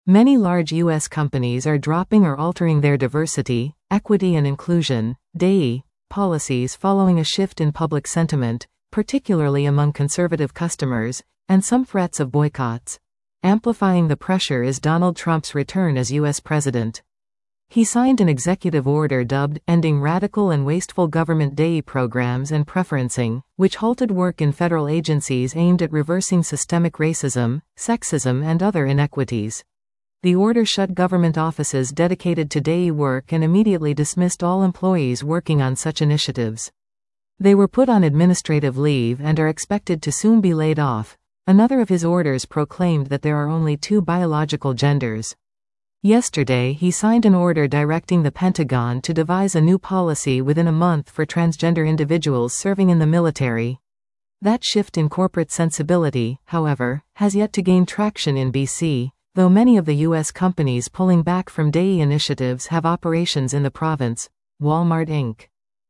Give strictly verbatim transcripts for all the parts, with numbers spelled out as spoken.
Many large U S companies are dropping or altering their diversity, equity and inclusion (D E I) policies following a shift in public sentiment, particularly among conservative customers, and some threats of boycotts. Amplifying the pressure is Donald Trump's return as U S president. He signed an executive order dubbed Ending Radical and Wasteful Government D E I programs and preferencing, which halted work in federal agencies aimed at reversing systemic racism, sexism and other inequities. The order shut government offices dedicated to D E I work and immediately dismissed all employees working on such initiatives. They were put on administrative leave and are expected to soon be laid off. Another of his orders proclaimed that there are only two biological genders. Yesterday, he signed an order directing the Pentagon to devise a new policy within a month for transgender individuals serving in the military. That shift in corporate sensibility, however, has yet to gain traction in B C, though many of the U S companies pulling back from D E I initiatives have operations in the province. Walmart Incorporated.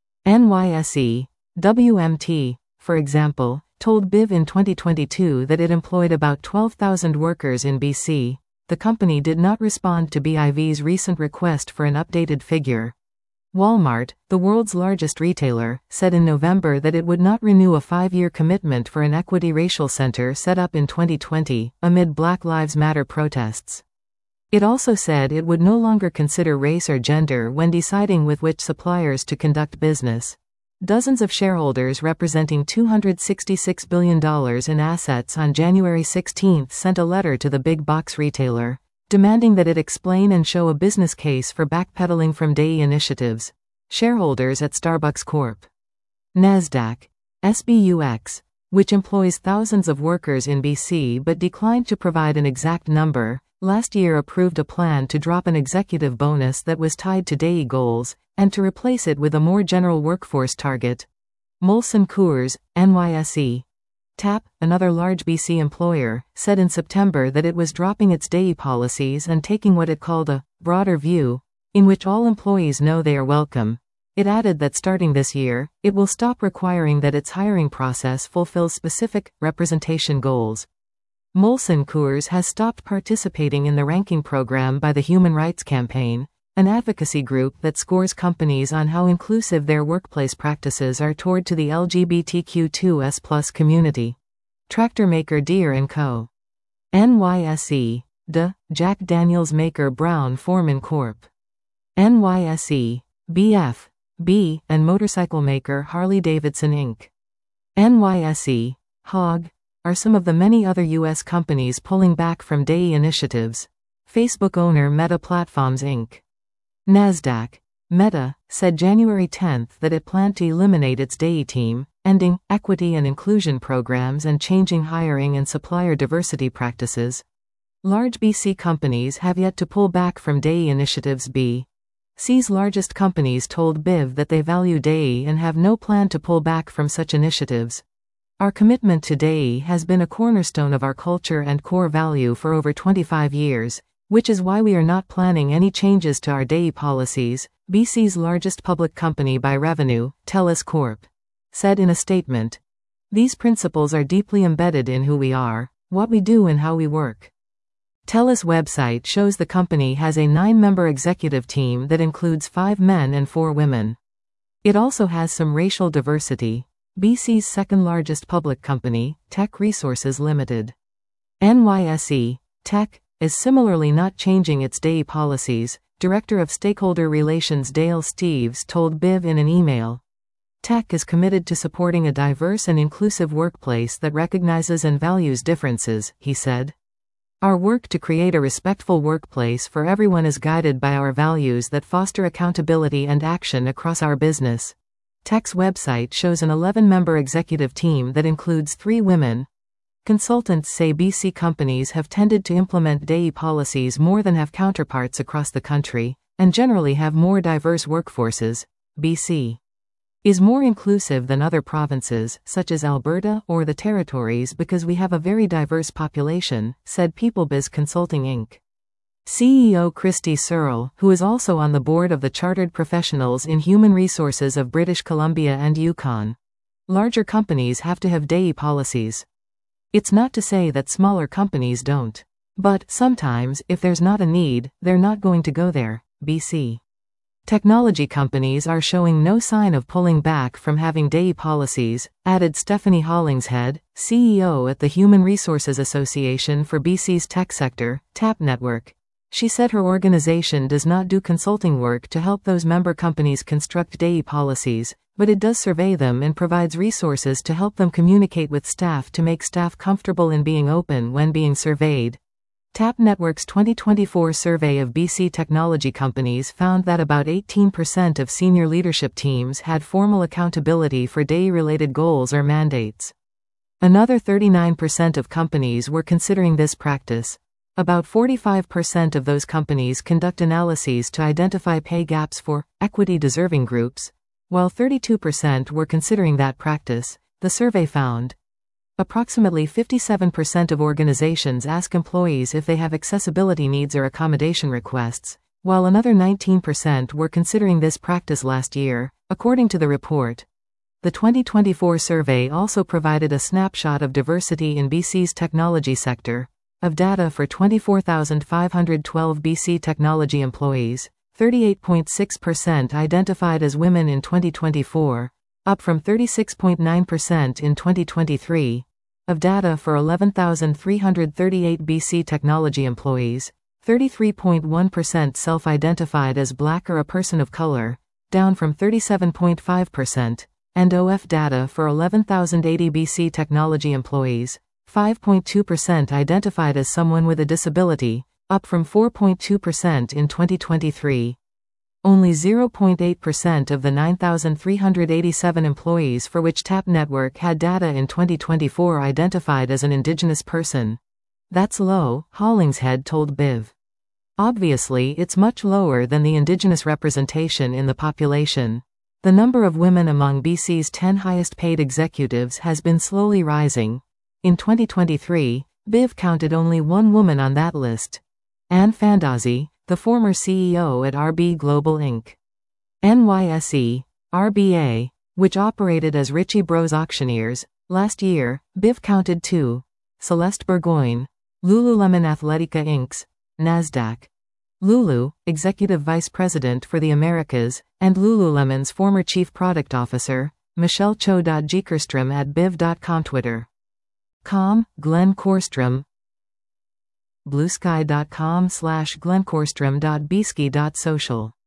N Y S E. W M T, for example, told B I V in twenty twenty-two that it employed about twelve thousand workers in B C. The company did not respond to B I V's recent request for an updated figure. Walmart, the world's largest retailer, said in November that it would not renew a five-year commitment for an equity racial center set up in twenty twenty, amid Black Lives Matter protests. It also said it would no longer consider race or gender when deciding with which suppliers to conduct business. Dozens of shareholders representing two hundred sixty-six billion dollars in assets on January sixteenth sent a letter to the big box retailer, demanding that it explain and show a business case for backpedaling from D E I initiatives. Shareholders at Starbucks Corporation. Nasdaq. S B U X, which employs thousands of workers in B C but declined to provide an exact number, last year approved a plan to drop an executive bonus that was tied to D E I goals, and to replace it with a more general workforce target. Molson Coors, N Y S E. T A P, another large B C employer, said in September that it was dropping its D E I policies and taking what it called a broader view, in which all employees know they are welcome. It added that starting this year, it will stop requiring that its hiring process fulfills specific representation goals. Molson Coors has stopped participating in the ranking program by the Human Rights Campaign, an advocacy group that scores companies on how inclusive their workplace practices are toward to the L G B T Q two S plus community. Tractor maker Deere and Co. N Y S E. D. Jack Daniels maker Brown-Forman Corporation. N Y S E. B F. B. and motorcycle maker Harley-Davidson Incorporated. N Y S E. H O G. are some of the many other U S companies pulling back from D E I initiatives. Facebook owner Meta Platforms Incorporated. Nasdaq. Meta said January tenth that it planned to eliminate its D E I team, ending equity and inclusion programs and changing hiring and supplier diversity practices. Large B C companies have yet to pull back from D E I initiatives. B C's largest companies told B I V that they value D E I and have no plan to pull back from such initiatives. Our commitment to D E I has been a cornerstone of our culture and core value for over twenty-five years, which is why we are not planning any changes to our D E I policies, B C's largest public company by revenue, TELUS Corporation, said in a statement. These principles are deeply embedded in who we are, what we do and how we work. TELUS website shows the company has a nine-member executive team that includes five men and four women. It also has some racial diversity. B C's second-largest public company, Teck Resources Limited. N Y S E. Teck is similarly not changing its D E I policies, Director of Stakeholder Relations Dale Steeves told B I V in an email. Teck is committed to supporting a diverse and inclusive workplace that recognizes and values differences, he said. Our work to create a respectful workplace for everyone is guided by our values that foster accountability and action across our business. Teck's website shows an eleven-member executive team that includes three women. Consultants say B C companies have tended to implement D E I policies more than have counterparts across the country, and generally have more diverse workforces. B C is more inclusive than other provinces, such as Alberta or the Territories, because we have a very diverse population, said PeopleBiz Consulting Incorporated. C E O Christy Searle, who is also on the board of the Chartered Professionals in Human Resources of British Columbia and Yukon. Larger companies have to have D E I policies. It's not to say that smaller companies don't. But, sometimes, if there's not a need, they're not going to go there. B C Technology companies are showing no sign of pulling back from having D E I policies, added Stephanie Hollingshead, C E O at the Human Resources Association for B C's tech sector, TAP Network. She said her organization does not do consulting work to help those member companies construct D E I policies, but it does survey them and provides resources to help them communicate with staff to make staff comfortable in being open when being surveyed. TAP Network's twenty twenty-four survey of B C technology companies found that about eighteen percent of senior leadership teams had formal accountability for D E I-related goals or mandates. Another thirty-nine percent of companies were considering this practice. About forty-five percent of those companies conduct analyses to identify pay gaps for equity-deserving groups, while thirty-two percent were considering that practice, the survey found. Approximately fifty-seven percent of organizations ask employees if they have accessibility needs or accommodation requests, while another nineteen percent were considering this practice last year, according to the report. The twenty twenty-four survey also provided a snapshot of diversity in B C's technology sector. Of data for twenty-four thousand five hundred twelve B C technology employees, thirty-eight point six percent identified as women in twenty twenty-four, up from thirty-six point nine percent in twenty twenty-three. Of data for eleven thousand three hundred thirty-eight B C technology employees, thirty-three point one percent self-identified as Black or a person of color, down from thirty-seven point five percent, and O F data for eleven thousand eighty B C technology employees, five point two percent identified as someone with a disability, up from four point two percent in twenty twenty-three. Only zero point eight percent of the nine thousand three hundred eighty-seven employees for which TAP Network had data in twenty twenty-four identified as an Indigenous person. That's low, Hollingshead told B I V. Obviously, it's much lower than the Indigenous representation in the population. The number of women among B C's ten highest paid executives has been slowly rising. In twenty twenty-three, B I V counted only one woman on that list. Anne Fandozzi, the former C E O at R B Global Incorporated. N Y S E, R B A, which operated as Ritchie Bros Auctioneers, last year, B I V counted two. Celeste Burgoyne, Lululemon Athletica Incorporated's, NASDAQ. Lulu, Executive Vice President for the Americas, and Lululemon's former Chief Product Officer, Michelle Cho. Jekerstrom at biv dot com Twitter. Com, Glenn Korstrom. bluesky dot com slash glenn korstrom dot b s k y dot social